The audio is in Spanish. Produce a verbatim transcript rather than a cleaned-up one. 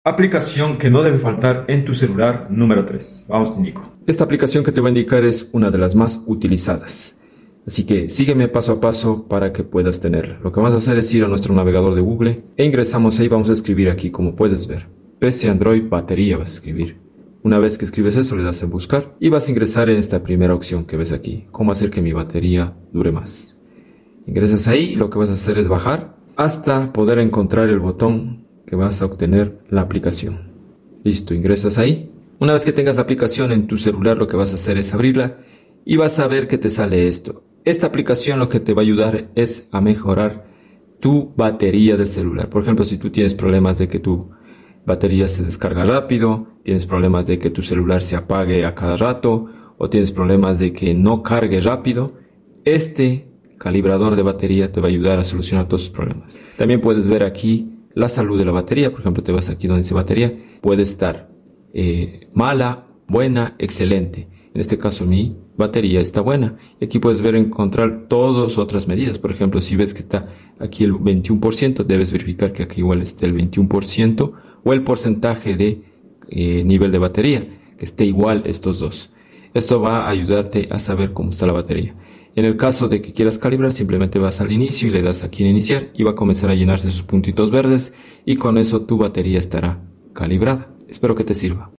Aplicación que no debe faltar en tu celular número tres. Vamos, te indico. Esta aplicación que te voy a indicar es una de las más utilizadas. Así que sígueme paso a paso para que puedas tenerla. Lo que vamos a hacer es ir a nuestro navegador de Google e ingresamos ahí. Vamos a escribir aquí, como puedes ver, P C Android batería vas a escribir. Una vez que escribes eso, le das en buscar y vas a ingresar en esta primera opción que ves aquí. Cómo hacer que mi batería dure más. Ingresas ahí y lo que vas a hacer es bajar hasta poder encontrar el botón que vas a obtener la aplicación. Listo, ingresas ahí. Una vez que tengas la aplicación en tu celular, lo que vas a hacer es abrirla y vas a ver que te sale esto. Esta aplicación lo que te va a ayudar es a mejorar tu batería del celular. Por ejemplo, si tú tienes problemas de que tu batería se descarga rápido, tienes problemas de que tu celular se apague a cada rato o tienes problemas de que no cargue rápido, este calibrador de batería te va a ayudar a solucionar todos tus problemas. También puedes ver aquí la salud de la batería. Por ejemplo, te vas aquí donde dice batería, puede estar eh, mala, buena, excelente. En este caso mi batería está buena. Y aquí puedes ver, encontrar todas otras medidas. Por ejemplo, si ves que está aquí el veintiuno por ciento, debes verificar que aquí igual esté el veintiuno por ciento o el porcentaje de eh, nivel de batería, que esté igual estos dos. Esto va a ayudarte a saber cómo está la batería. En el caso de que quieras calibrar, simplemente vas al inicio y le das aquí en iniciar y va a comenzar a llenarse sus puntitos verdes y con eso tu batería estará calibrada. Espero que te sirva.